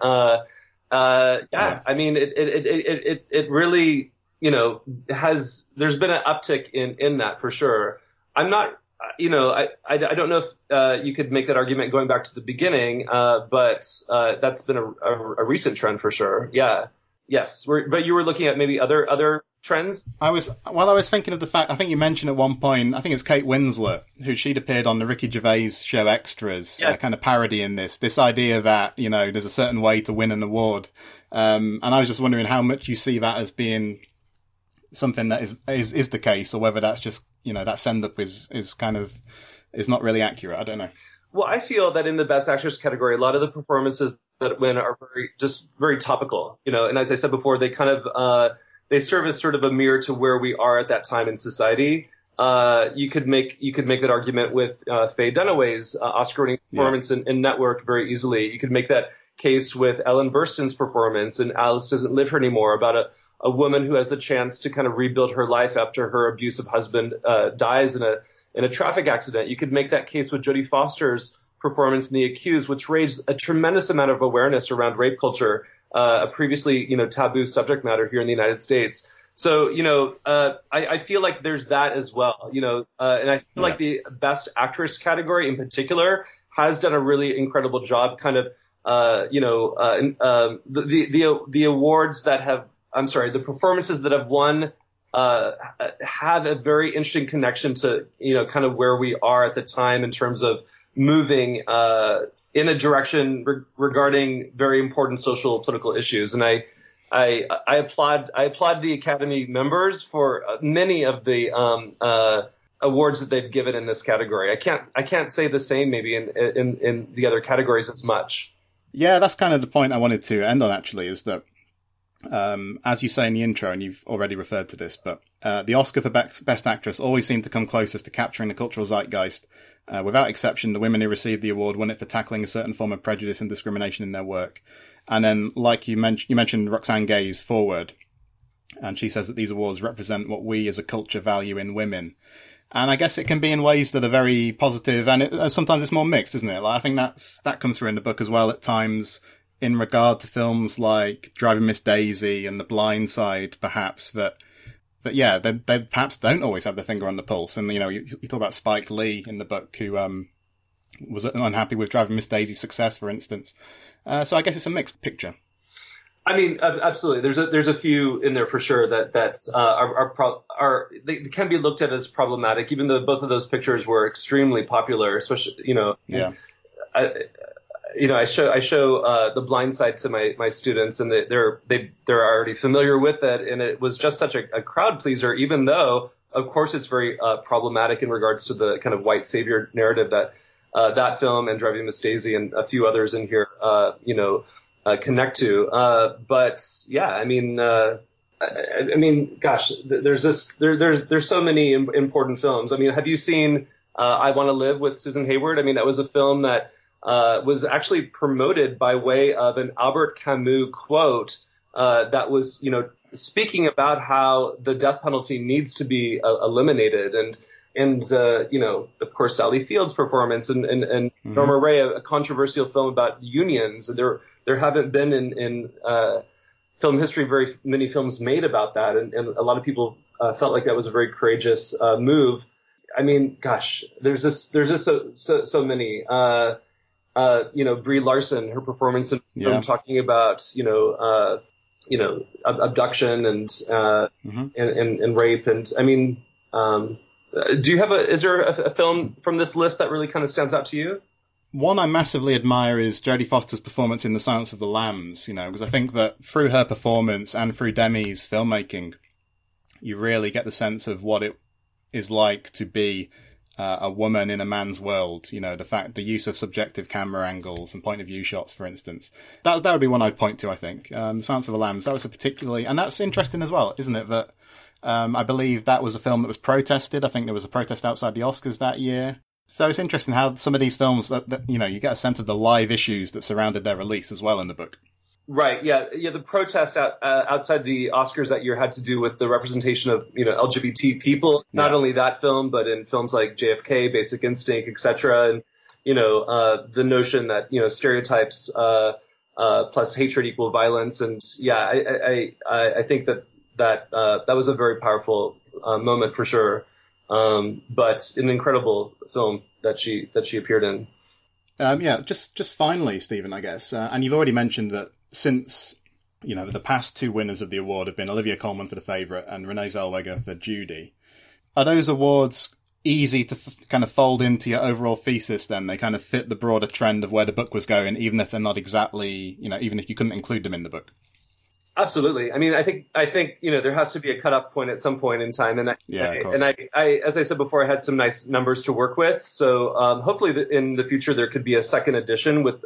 Speaker 2: I mean, it really, there's been an uptick in that for sure. I'm not, I don't know if you could make that argument going back to the beginning, but that's been a recent trend for sure. Yeah. Yes. But you were looking at maybe other trends? I was thinking of the fact, I think you mentioned at one point, I think it's Kate Winslet, who she'd appeared on the Ricky Gervais show Extras, yes.
Speaker 1: Kind of parodying this idea that, there's a certain way to win an award. And I was just wondering how much you see that as being, something that is the case, or whether that's just, that send up is not really accurate. I don't know.
Speaker 2: Well, I feel that in the Best Actress category, a lot of the performances that win are very topical, and as I said before, they kind of, they serve as sort of a mirror to where we are at that time in society. You could make that argument with Faye Dunaway's Oscar-winning performance in Network very easily. You could make that case with Ellen Burstyn's performance in Alice Doesn't Live Here Anymore, about a woman who has the chance to kind of rebuild her life after her abusive husband dies in a traffic accident. You could make that case with Jodie Foster's performance in The Accused, which raised a tremendous amount of awareness around rape culture, a previously taboo subject matter here in the United States. So, I feel like there's that as well, and I feel like the Best Actress category in particular has done a really incredible job kind of, the awards that have, the performances that have won, have a very interesting connection to, kind of where we are at the time in terms of moving, in a direction regarding very important social political issues. And I applaud the Academy members for many of the awards that they've given in this category. I can't say the same maybe in the other categories as much.
Speaker 1: Yeah, that's kind of the point I wanted to end on, actually, is that as you say in the intro, and you've already referred to this, but the Oscar for Best Actress always seemed to come closest to capturing the cultural zeitgeist. Without exception, the women who received the award won it for tackling a certain form of prejudice and discrimination in their work. And then, like you mentioned Roxane Gay's foreword, and she says that these awards represent what we as a culture value in women. And I guess it can be in ways that are very positive, and sometimes it's more mixed, isn't it? Like, I think that comes through in the book as well at times, in regard to films like Driving Miss Daisy and The Blind Side, perhaps, that they perhaps don't always have their finger on the pulse. And, you talk about Spike Lee in the book, who was unhappy with Driving Miss Daisy's success, for instance. So I guess it's a mixed picture.
Speaker 2: I mean, absolutely. There's a few in there for sure that they can be looked at as problematic, even though both of those pictures were extremely popular, especially,
Speaker 1: Yeah.
Speaker 2: I show The Blind Side to my students, and they're already familiar with it, and it was just such a crowd pleaser, even though, of course, it's very problematic in regards to the kind of white savior narrative that that film and Driving Miss Daisy and a few others in here, connect to. But yeah, I mean, gosh, there's so many important films. I mean, have you seen I Want to Live with Susan Hayward? I mean, that was a film that was actually promoted by way of an Albert Camus quote that was, speaking about how the death penalty needs to be eliminated, and of course, Sally Field's performance and Norma Ray, a controversial film about unions. There haven't been in film history very many films made about that, and a lot of people felt like that was a very courageous move. I mean, gosh, there's just so many. Brie Larson, her performance in film talking about abduction and rape, and I mean, is there a film from this list that really kind of stands out to you?
Speaker 1: One I massively admire is Jodie Foster's performance in The Silence of the Lambs, because I think that through her performance and through Demi's filmmaking, you really get the sense of what it is like to be a woman in a man's world. The use of subjective camera angles and point of view shots, for instance. That would be one I'd point to, I think. The Silence of the Lambs, that was and that's interesting as well, isn't it? That I believe that was a film that was protested. I think there was a protest outside the Oscars that year. So it's interesting how some of these films that you get a sense of the live issues that surrounded their release as well in the book.
Speaker 2: Right. Yeah. The protest outside the Oscars that year had to do with the representation of, LGBT people. Not only that film, but in films like JFK, Basic Instinct, etc. And, the notion that, stereotypes, plus hatred equal violence. And yeah, I think that was a very powerful, moment for sure. But an incredible film that she appeared in.
Speaker 1: Just finally, Stephen, I guess, and you've already mentioned that since, the past two winners of the award have been Olivia Colman for The Favourite and Renee Zellweger for Judy. Are those awards easy to kind of fold into your overall thesis then? They kind of fit the broader trend of where the book was going, even if they're not exactly, even if you couldn't include them in the book?
Speaker 2: Absolutely. I mean, I think, there has to be a cutoff point at some point in time. And I, as I said before, I had some nice numbers to work with. So, hopefully in the future, there could be a second edition with,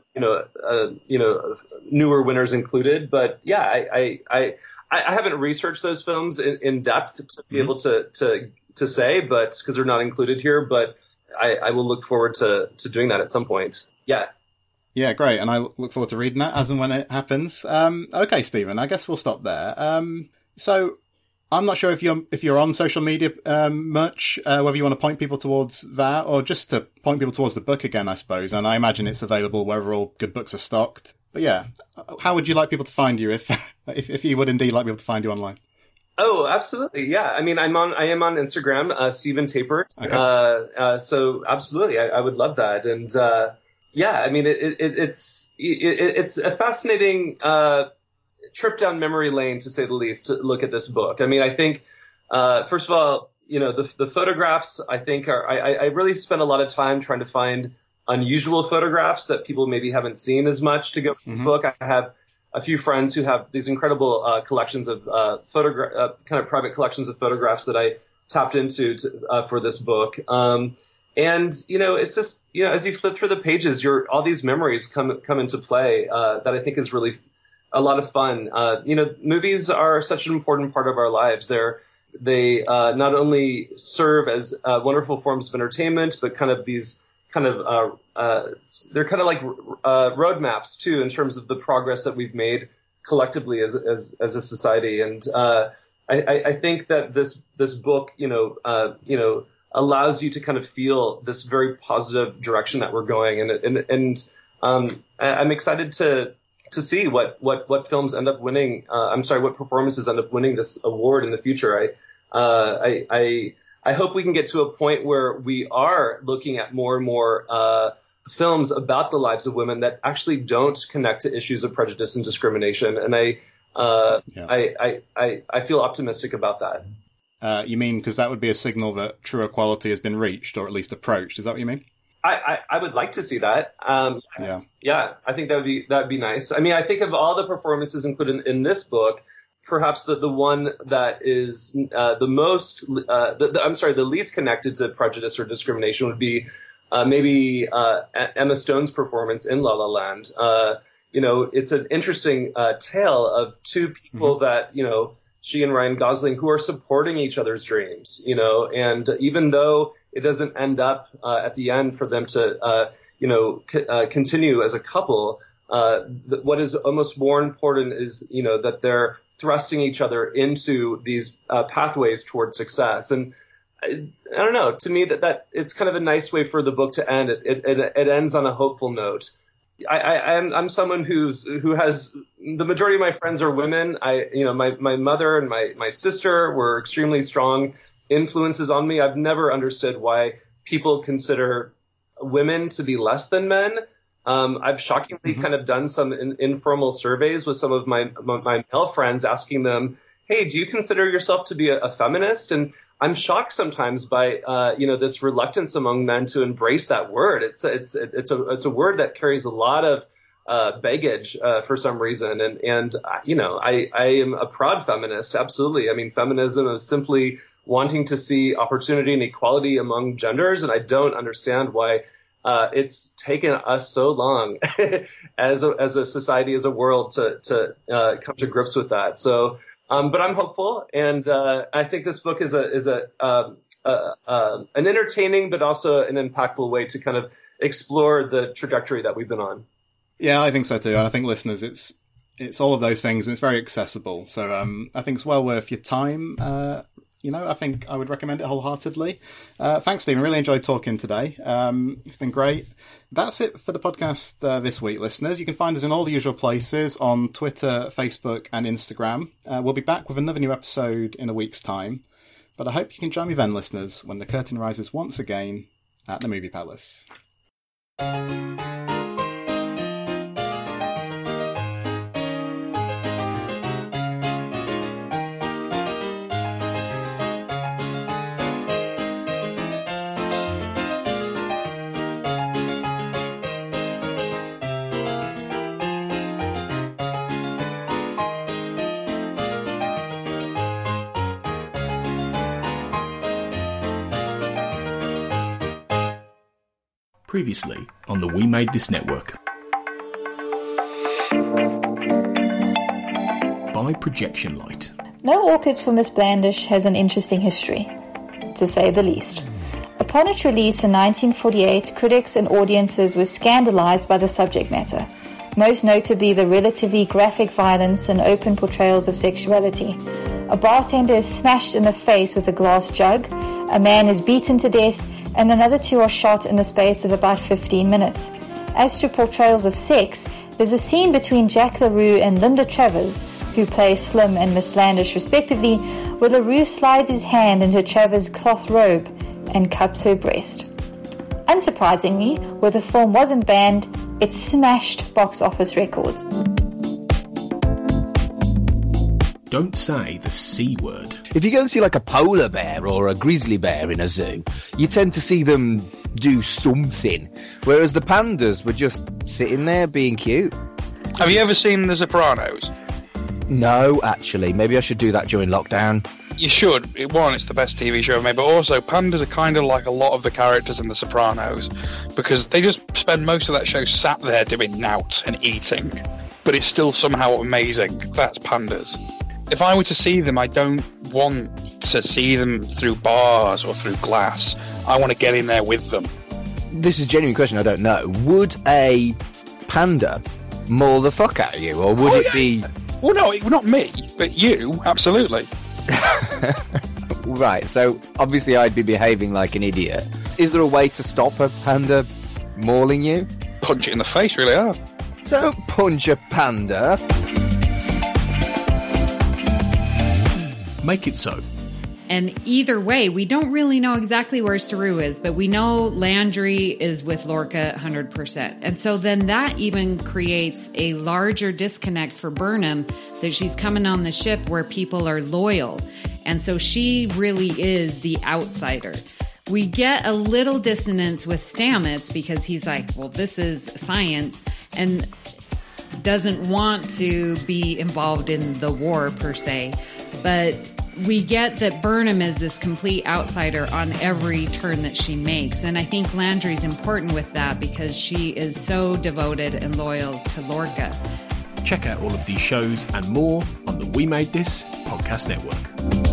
Speaker 2: newer winners included. But yeah, I haven't researched those films in depth to be able to say, but because they're not included here, but I will look forward to doing that at some point. Yeah.
Speaker 1: Yeah, great. And I look forward to reading that as and when it happens. Okay, Stephen, I guess we'll stop there. So I'm not sure if you're on social media much, whether you want to point people towards that or just to point people towards the book again, I suppose. And I imagine it's available wherever all good books are stocked. But yeah, how would you like people to find you if you would indeed like people to find you online?
Speaker 2: Oh, absolutely. Yeah. I mean, I am on Instagram, Stephen Tapert. Okay. So absolutely. I would love that. And, yeah, I mean, it's a fascinating trip down memory lane, to say the least, to look at this book. I mean, I think, first of all, the photographs, I think I really spent a lot of time trying to find unusual photographs that people maybe haven't seen as much to go with this book. I have a few friends who have these incredible collections of kind of private collections of photographs that I tapped into for this book. And, it's just, as you flip through the pages, all these memories come into play, that I think is really a lot of fun. Movies are such an important part of our lives. They not only serve as wonderful forms of entertainment, but kind of these they're kind of like roadmaps too, in terms of the progress that we've made collectively as a society. And I think that this book, allows you to kind of feel this very positive direction that we're going. And I'm excited to see what films end up winning. What performances end up winning this award in the future. I hope we can get to a point where we are looking at more and more films about the lives of women that actually don't connect to issues of prejudice and discrimination. And I feel optimistic about that.
Speaker 1: You mean because that would be a signal that true equality has been reached, or at least approached? Is that what you mean?
Speaker 2: I would like to see that. Yeah, I think that would be nice. I mean, I think of all the performances included in this book, perhaps the one that is the least connected to prejudice or discrimination would be maybe Emma Stone's performance in La La Land. It's an interesting tale of two people that she and Ryan Gosling, who are supporting each other's dreams, and even though it doesn't end up at the end for them to, continue as a couple, what is almost more important is, that they're thrusting each other into these pathways towards success. And I don't know, to me that it's kind of a nice way for the book to end. It ends on a hopeful note. I'm someone who has, the majority of my friends are women. My mother and my sister were extremely strong influences on me. I've never understood why people consider women to be less than men. I've shockingly kind of done some informal surveys with some of my male friends, asking them, "Hey, do you consider yourself to be a feminist?" And I'm shocked sometimes by this reluctance among men to embrace that word. It's a word that carries a lot of baggage for some reason. And I am a proud feminist. Absolutely. I mean, feminism is simply wanting to see opportunity and equality among genders, and I don't understand why it's taken us so long as a society, as a world, to come to grips with that. So. But I'm hopeful, and I think this book is an entertaining but also an impactful way to kind of explore the trajectory that we've been on.
Speaker 1: Yeah, I think so too. And I think listeners, it's all of those things, and it's very accessible. So I think it's well worth your time. I think I would recommend it wholeheartedly. Thanks, Stephen. Really enjoyed talking today. It's been great. That's it for the podcast this week, listeners. You can find us in all the usual places on Twitter, Facebook, and Instagram. We'll be back with another new episode in a week's time. But I hope you can join me then, listeners, when the curtain rises once again at the Movie Palace.
Speaker 3: Previously on the We Made This Network. By Projection Light.
Speaker 4: No Orchids for Miss Blandish has an interesting history, to say the least. Upon its release in 1948, critics and audiences were scandalized by the subject matter, most notably the relatively graphic violence and open portrayals of sexuality. A bartender is smashed in the face with a glass jug, a man is beaten to death, and another two are shot in the space of about 15 minutes. As to portrayals of sex, there's a scene between Jack LaRue and Linda Travers, who play Slim and Miss Blandish respectively, where LaRue slides his hand into Travers' cloth robe and cups her breast. Unsurprisingly, where the film wasn't banned, it smashed box office records.
Speaker 3: Don't say the C word.
Speaker 5: If you go and see like a polar bear or a grizzly bear in a zoo, you tend to see them do something, whereas the pandas were just sitting there being cute.
Speaker 6: Have you ever seen The Sopranos?
Speaker 5: No, actually. Maybe I should do that during lockdown.
Speaker 6: You should. One, it's the best TV show ever made, but also pandas are kind of like a lot of the characters in The Sopranos, because they just spend most of that show sat there doing nout and eating, but it's still somehow amazing. That's pandas. If I were to see them, I don't want to see them through bars or through glass. I want to get in there with them.
Speaker 5: This is a genuine question, I don't know. Would a panda maul the fuck out of you, or would it be...
Speaker 6: Well, no, not me, but you, absolutely.
Speaker 5: Right, so obviously I'd be behaving like an idiot. Is there a way to stop a panda mauling you?
Speaker 6: Punch it in the face really hard.
Speaker 5: Don't punch a panda.
Speaker 3: Make it so.
Speaker 7: And either way, we don't really know exactly where Saru is, but we know Landry is with Lorca 100%. And so then that even creates a larger disconnect for Burnham, that she's coming on the ship where people are loyal. And so she really is the outsider. We get a little dissonance with Stamets because he's like, well, this is science, and doesn't want to be involved in the war per se. But we get that Burnham is this complete outsider on every turn that she makes. And I think Landry's important with that because she is so devoted and loyal to Lorca.
Speaker 3: Check out all of these shows and more on the We Made This Podcast Network.